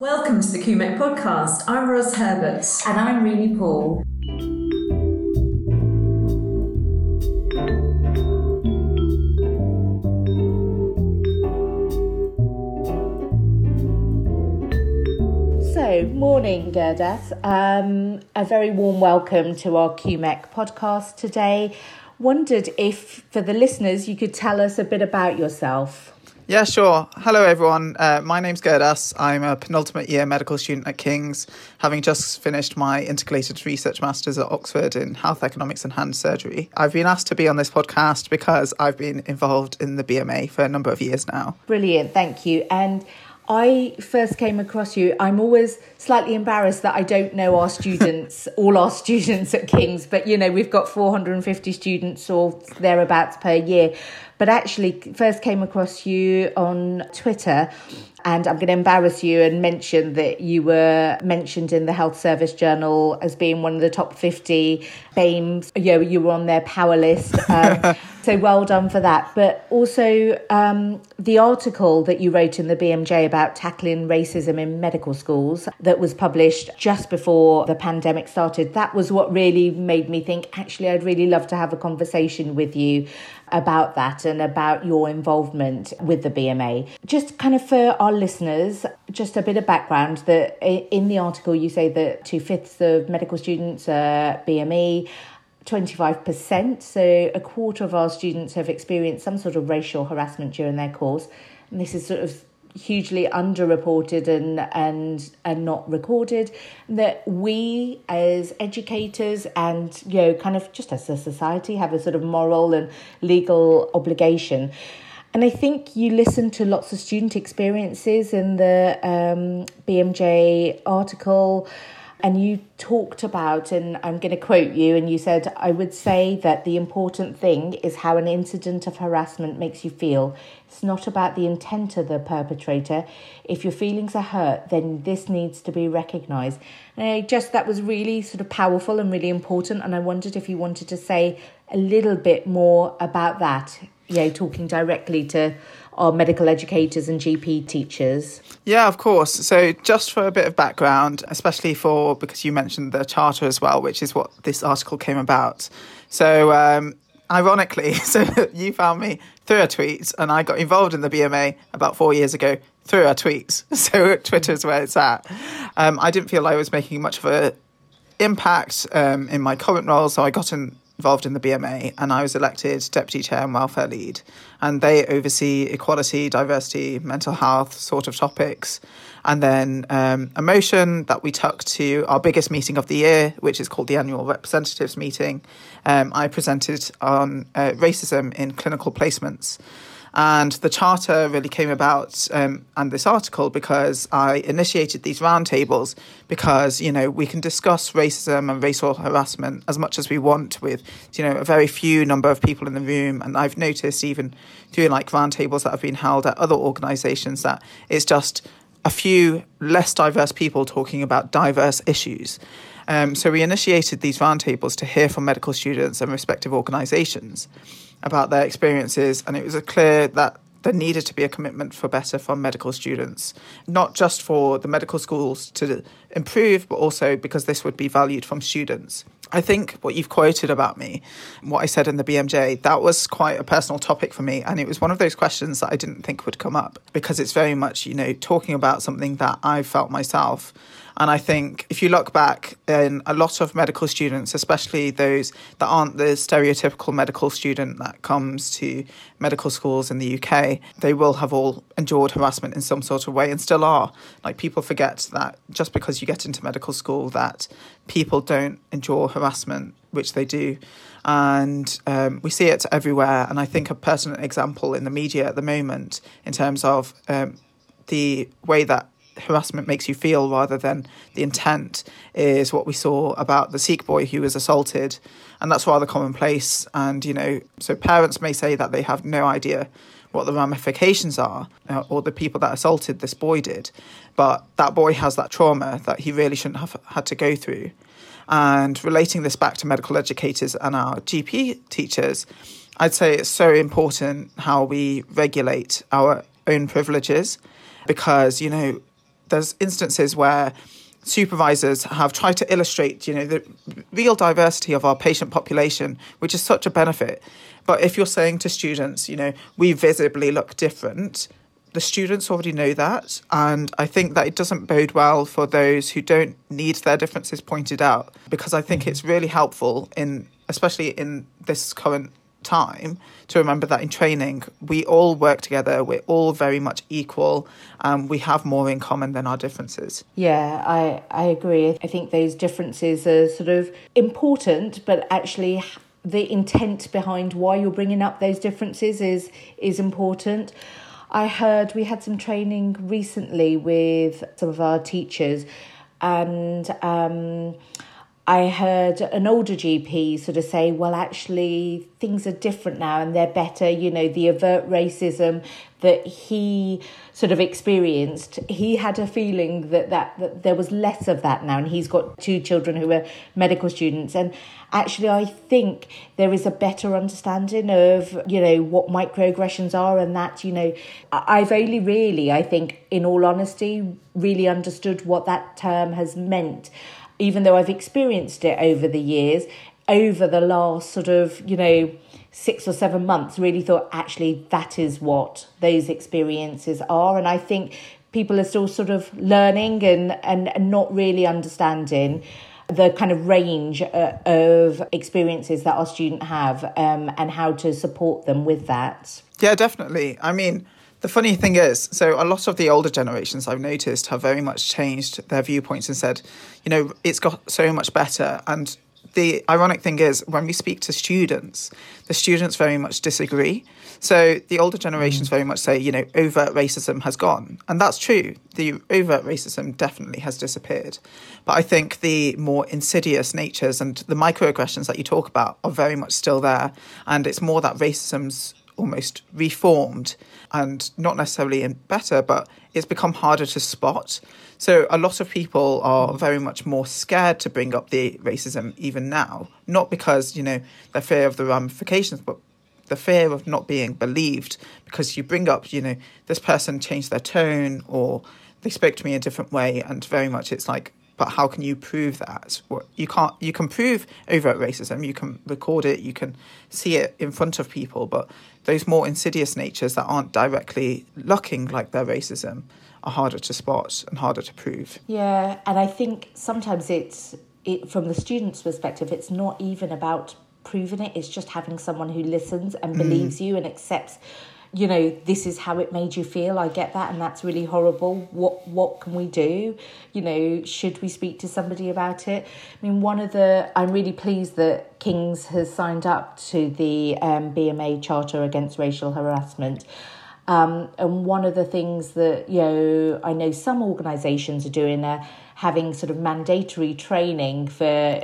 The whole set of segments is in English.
Welcome to the QMEC podcast. I'm Ros Herbert. And I'm Rini Paul. So, morning, Gurdas. A very warm welcome to our QMEC podcast today. Wondered if, for the listeners, you could tell us a bit about yourself. Yeah, sure. Hello, everyone. My name's Gurdas. I'm a penultimate year medical student at King's, having just finished my integrated research masters at Oxford in health economics and hand surgery. I've been asked to be on this podcast because I've been involved in the BMA for a number of years now. Brilliant, thank you. And I first came across you. I'm always slightly embarrassed that I don't know our students, all our students at King's, but we've got 450 students or thereabouts per year. But actually first came across you on Twitter, and I'm going to embarrass you and mention that you were mentioned in the Health Service Journal as being one of the top 50 BAMEs. You were on their power list. So well done for that. But also the article that you wrote in the BMJ about tackling racism in medical schools that was published just before the pandemic started, that was what really made me think, actually, I'd really love to have a conversation with you about that and about your involvement with the BMA. Just kind of for our listeners, just a bit of background, that in the article you say that 2/5 of medical students are BME, 25%, so a quarter of our students have experienced some sort of racial harassment during their course. And this is sort of hugely underreported and not recorded, that we as educators and kind of just as a society have a sort of moral and legal obligation. And I think you listened to lots of student experiences in the BMJ article, and you talked about, and I'm going to quote you, and you said, I would say that the important thing is how an incident of harassment makes you feel. It's not about the intent of the perpetrator. If your feelings are hurt, then this needs to be recognised. And that was really sort of powerful and really important. And I wondered if you wanted to say a little bit more about that, talking directly to our medical educators and GP teachers. Yeah, of course. So just for a bit of background, especially because you mentioned the charter as well, which is what this article came about. So ironically, so you found me through a tweet, and I got involved in the BMA about 4 years ago through our tweets. So Twitter is where it's at. I didn't feel I was making much of an impact in my current role, so I got involved in the BMA, and I was elected Deputy Chair and Welfare Lead. And they oversee equality, diversity, mental health sort of topics. And then a motion that we took to our biggest meeting of the year, which is called the Annual Representatives Meeting. I presented on racism in clinical placements. And the charter really came about, and this article, because I initiated these roundtables because, we can discuss racism and racial harassment as much as we want with, a very few number of people in the room. And I've noticed even through roundtables that have been held at other organisations that it's just a few less diverse people talking about diverse issues. So we initiated these roundtables to hear from medical students and respective organisations about their experiences, and it was clear that there needed to be a commitment for better from medical students, not just for the medical schools to improve, but also because this would be valued from students. I think what you've quoted about me, what I said in the BMJ, that was quite a personal topic for me, and it was one of those questions that I didn't think would come up, because it's very much, talking about something that I felt myself. And I think if you look back, in a lot of medical students, especially those that aren't the stereotypical medical student that comes to medical schools in the UK, they will have all endured harassment in some sort of way and still are. People forget that just because you get into medical school that people don't endure harassment, which they do. And we see it everywhere. And I think a pertinent example in the media at the moment in terms of the way that harassment makes you feel rather than the intent is what we saw about the Sikh boy who was assaulted. And that's rather commonplace. And, so parents may say that they have no idea what the ramifications are, or the people that assaulted this boy did. But that boy has that trauma that he really shouldn't have had to go through. And relating this back to medical educators and our GP teachers, I'd say it's so important how we regulate our own privileges, because, there's instances where supervisors have tried to illustrate, the real diversity of our patient population, which is such a benefit. But if you're saying to students, we visibly look different, the students already know that. And I think that it doesn't bode well for those who don't need their differences pointed out, because I think it's really helpful especially in this current time, to remember that in training we all work together, we're all very much equal, and we have more in common than our differences. Yeah, I agree. I think those differences are sort of important, but actually the intent behind why you're bringing up those differences is important. I heard we had some training recently with some of our teachers, and I heard an older GP sort of say, well, actually, things are different now and they're better. The overt racism that he sort of experienced, he had a feeling that there was less of that now. And he's got 2 children who are medical students. And actually, I think there is a better understanding of, what microaggressions are, and that, I've only really, I think, in all honesty, really understood what that term has meant, even though I've experienced it over the years. Over the last sort of, 6 or 7 months, really thought, actually, that is what those experiences are. And I think people are still sort of learning and not really understanding the kind of range of experiences that our students have, and how to support them with that. Yeah, definitely. I mean, the funny thing is, so a lot of the older generations I've noticed have very much changed their viewpoints and said, it's got so much better. And the ironic thing is, when we speak to students, the students very much disagree. So the older generations very much say, overt racism has gone. And that's true. The overt racism definitely has disappeared. But I think the more insidious natures and the microaggressions that you talk about are very much still there. And it's more that racism's almost reformed, and not necessarily in better, but it's become harder to spot. So a lot of people are very much more scared to bring up the racism even now, not because, their fear of the ramifications, but the fear of not being believed, because you bring up, this person changed their tone or they spoke to me a different way, and very much it's like, but how can you prove that? Well, you can't. You can prove overt racism. You can record it. You can see it in front of people. But those more insidious natures that aren't directly looking like their racism are harder to spot and harder to prove. Yeah, and I think sometimes it from the student's perspective, it's not even about proving it. It's just having someone who listens and believes you and accepts, this is how it made you feel. I get that, and that's really horrible. What can we do? Should we speak to somebody about it? I mean, I'm really pleased that King's has signed up to the BMA Charter Against Racial Harassment. And one of the things that, I know some organisations are doing are having sort of mandatory training for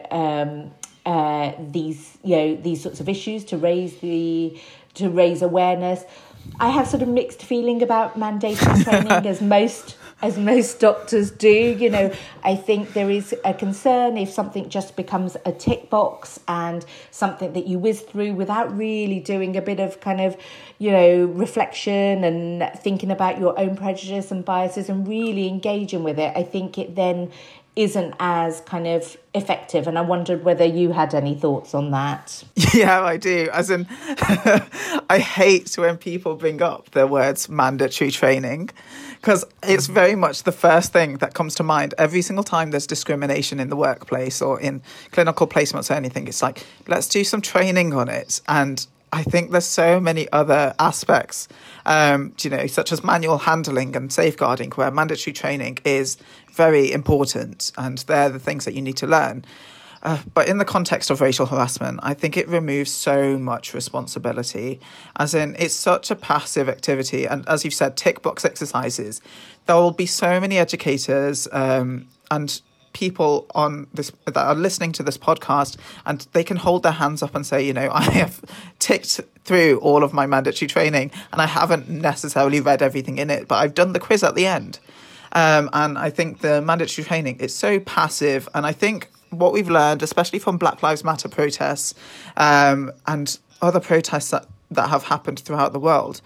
these sorts of issues to raise awareness. I have sort of mixed feeling about mandatory training, as most doctors do. I think there is a concern if something just becomes a tick box and something that you whiz through without really doing a bit of kind of, reflection and thinking about your own prejudice and biases and really engaging with it. I think it then isn't as kind of effective. And I wondered whether you had any thoughts on that. Yeah, I do. As in, I hate when people bring up the words mandatory training, because it's very much the first thing that comes to mind every single time there's discrimination in the workplace or in clinical placements or anything. It's like, let's do some training on it. And I think there's so many other aspects, such as manual handling and safeguarding, where mandatory training is very important, and they're the things that you need to learn. But in the context of racial harassment, I think it removes so much responsibility, as in it's such a passive activity. And as you've said, tick box exercises. There will be so many educators and people on this that are listening to this podcast, and they can hold their hands up and say, I have ticked through all of my mandatory training and I haven't necessarily read everything in it, but I've done the quiz at the end. And I think the mandatory training is so passive. And I think what we've learned, especially from Black Lives Matter protests and other protests that have happened throughout the world,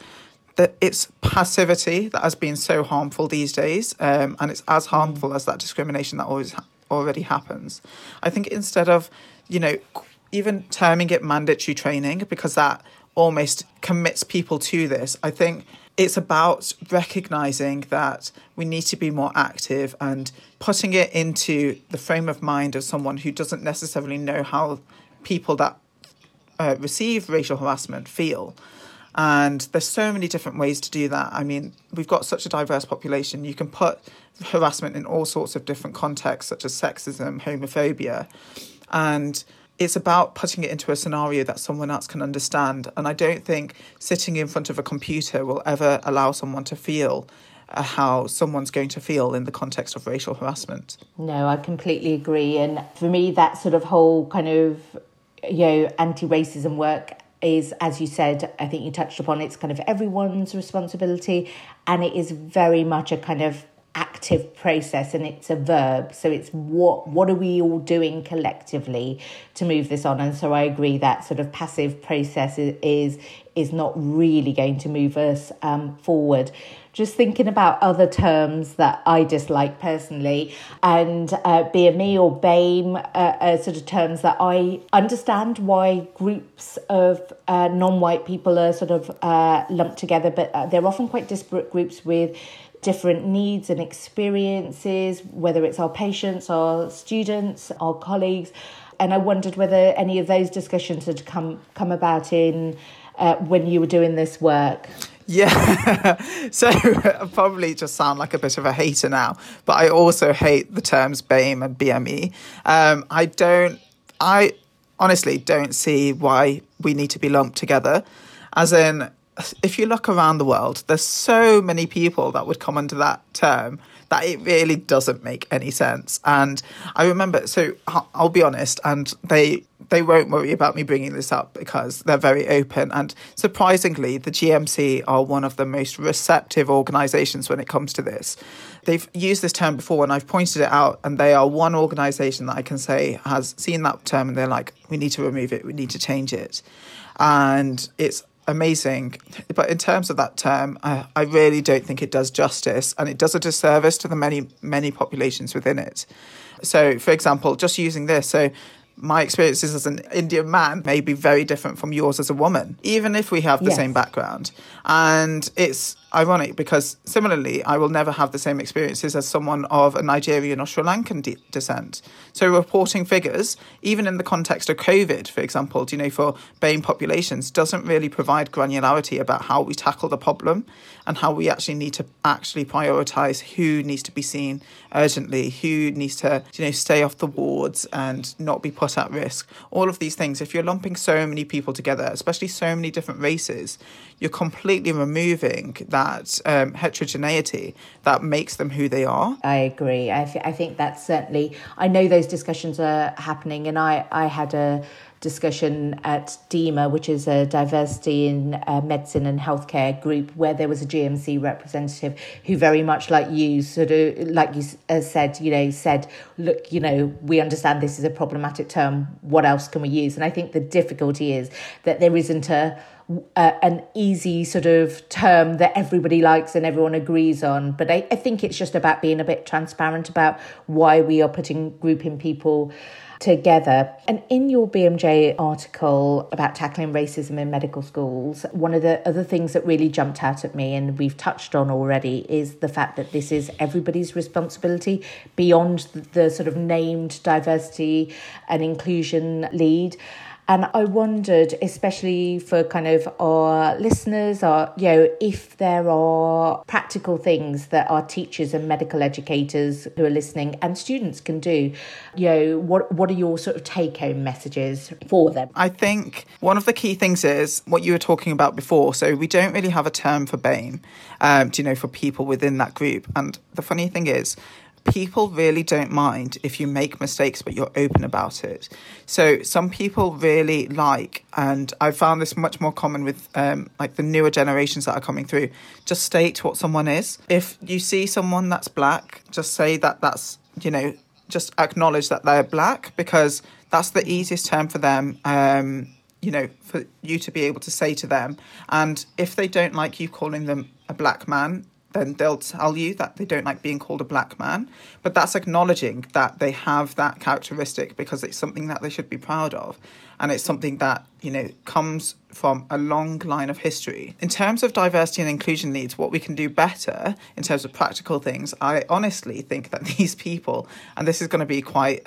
that it's passivity that has been so harmful these days, and it's as harmful as that discrimination that already happens. I think instead of, even terming it mandatory training, because that almost commits people to this, I think it's about recognising that we need to be more active and putting it into the frame of mind of someone who doesn't necessarily know how people that receive racial harassment feel. And there's so many different ways to do that. I mean, we've got such a diverse population. You can put harassment in all sorts of different contexts, such as sexism, homophobia. And it's about putting it into a scenario that someone else can understand. And I don't think sitting in front of a computer will ever allow someone to feel how someone's going to feel in the context of racial harassment. No, I completely agree. And for me, that sort of whole kind of, anti-racism work is, as you said, I think you touched upon, it's kind of everyone's responsibility, and it is very much a kind of active process, and it's a verb. So it's what are we all doing collectively to move this on? And so I agree that sort of passive process is not really going to move us forward. Just thinking about other terms that I dislike personally, and BME or BAME are sort of terms that I understand why groups of non-white people are sort of lumped together, but they're often quite disparate groups with different needs and experiences, whether it's our patients, our students, our colleagues. And I wondered whether any of those discussions had come about in when you were doing this work. Yeah, so I probably just sound like a bit of a hater now, but I also hate the terms BAME and BME. I honestly don't see why we need to be lumped together. As in, if you look around the world, there's so many people that would come under that term that it really doesn't make any sense. And I remember, so I'll be honest, and they won't worry about me bringing this up because they're very open. And surprisingly, the GMC are one of the most receptive organisations when it comes to this. They've used this term before and I've pointed it out, and they are one organisation that I can say has seen that term and they're like, we need to remove it, we need to change it. And it's amazing. But in terms of that term, I really don't think it does justice, and it does a disservice to the many populations within it. So, for example, just using this, so my experiences as an Indian man may be very different from yours as a woman, even if we have the same background. And it's ironic because similarly, I will never have the same experiences as someone of a Nigerian or Sri Lankan descent. So reporting figures, even in the context of COVID, for example, for BAME populations, doesn't really provide granularity about how we tackle the problem and how we actually need to prioritise who needs to be seen urgently, who needs to, stay off the wards and not be put at risk. All of these things, if you're lumping so many people together, especially so many different races, you're completely removing that heterogeneity that makes them who they are. I agree. I think that's certainly, I know those discussions are happening, and I had a discussion at DEMA, which is a diversity in medicine and healthcare group, where there was a GMC representative who very much like you said, look, we understand this is a problematic term. What else can we use? And I think the difficulty is that there isn't an easy sort of term that everybody likes and everyone agrees on. But I think it's just about being a bit transparent about why we are grouping people together. And in your BMJ article about tackling racism in medical schools, one of the other things that really jumped out at me, and we've touched on already, is the fact that this is everybody's responsibility beyond the sort of named diversity and inclusion lead. And I wondered, especially for kind of our listeners, if there are practical things that our teachers and medical educators who are listening and students can do. What are your sort of take-home messages for them? I think one of the key things is what you were talking about before. So we don't really have a term for BAME, for people within that group. And the funny thing is, people really don't mind if you make mistakes, but you're open about it. So some people really like, and I found this much more common with the newer generations that are coming through, just state what someone is. If you see someone that's black, just say that's, just acknowledge that they're black, because that's the easiest term for them. for you to be able to say to them. And if they don't like you calling them a black man, then they'll tell you that they don't like being called a black man. But that's acknowledging that they have that characteristic, because it's something that they should be proud of. And it's something that, comes from a long line of history. In terms of diversity and inclusion leads, what we can do better in terms of practical things, I honestly think that these people, and this is going to be quite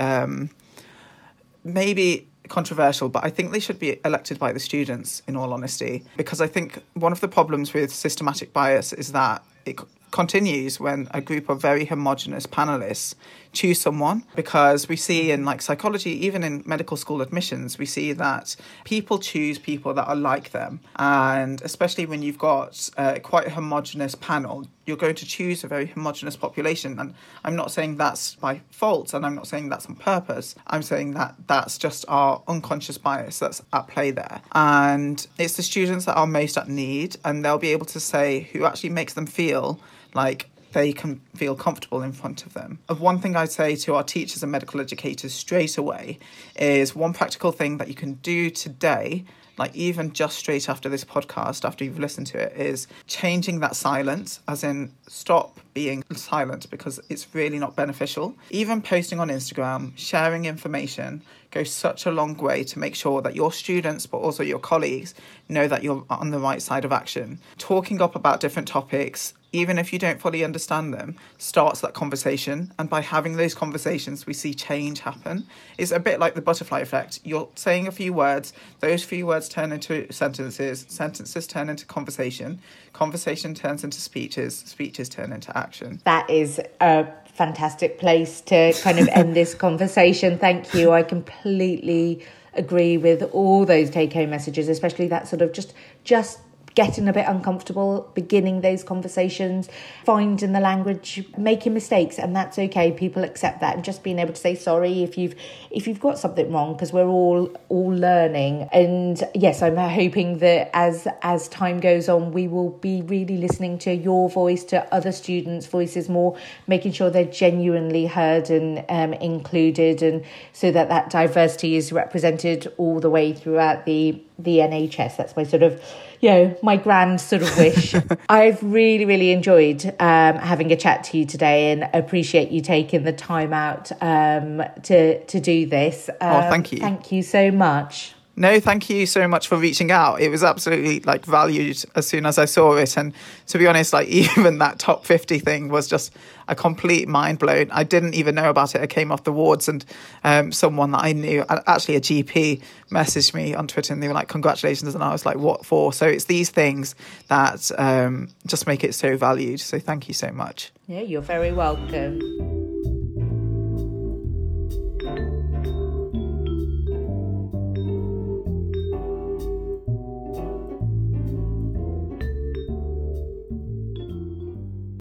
maybe controversial, but I think they should be elected by the students, in all honesty, because I think one of the problems with systematic bias is that it continues when a group of very homogenous panelists choose someone, because we see in psychology, even in medical school admissions, we see that people choose people that are like them. And especially when you've got quite a homogenous panel, you're going to choose a very homogenous population. And I'm not saying that's by fault, and I'm not saying that's on purpose. I'm saying that that's just our unconscious bias that's at play there. And it's the students that are most at need, and they'll be able to say who actually makes them feel like they can feel comfortable in front of them. One thing I'd say to our teachers and medical educators straight away is one practical thing that you can do today, even just straight after this podcast, after you've listened to it, is changing that silence, as in stop being silent, because it's really not beneficial. Even posting on Instagram, sharing information goes such a long way to make sure that your students, but also your colleagues, know that you're on the right side of action. Talking up about different topics, even if you don't fully understand them, starts that conversation. And by having those conversations, we see change happen. It's a bit like the butterfly effect. You're saying a few words, those few words turn into sentences, sentences turn into conversation, conversation turns into speeches, speeches turn into action. That is a fantastic place to kind of end this conversation. Thank you. I completely agree with all those take-home messages, especially that sort of just getting a bit uncomfortable, beginning those conversations, finding the language, making mistakes, and that's okay. People accept that, and just being able to say sorry if you've got something wrong, because we're all learning. And yes, I'm hoping that as time goes on, we will be really listening to your voice, to other students' voices more, making sure they're genuinely heard and included, and so that diversity is represented all the way throughout the NHS. That's my sort of, my grand sort of wish. I've really, really enjoyed having a chat to you today, and appreciate you taking the time out to do this. Thank you. Thank you so much. No, thank you so much for reaching out. It was absolutely valued as soon as I saw it. And to be honest, even that top 50 thing was just a complete mind blown. I didn't even know about it. I came off the wards, and someone that I knew, actually a GP, messaged me on Twitter, and they were like, congratulations. And I was like, what for? So it's these things that just make it so valued. So thank you so much. Yeah, you're very welcome.